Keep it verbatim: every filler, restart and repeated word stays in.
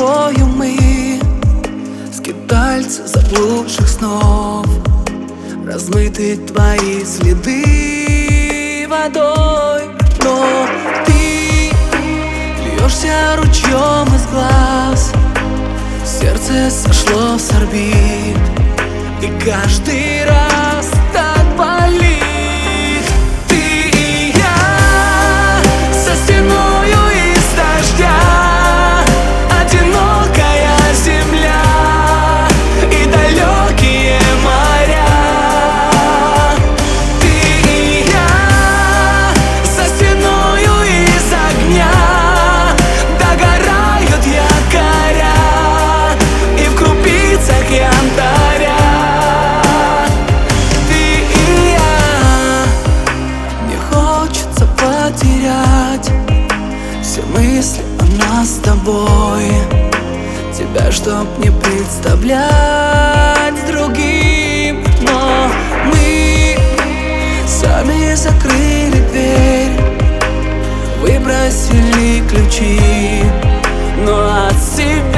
тобою мы скитальцы заблудших снов. Размыты твои следы водой, но ты льешься ручьем из глаз. Сердце сошло с орбит, и каждый раз так болит. Ты и я за стеною из дождя, одинокая земля и далекие моря. Ты и я за стеною из огня, догорают якоря и в крупицах янтаря. Потерять все мысли о нас с тобой, тебя чтоб не представлять другим. Но мы сами закрыли дверь, выбросили ключи, но от себя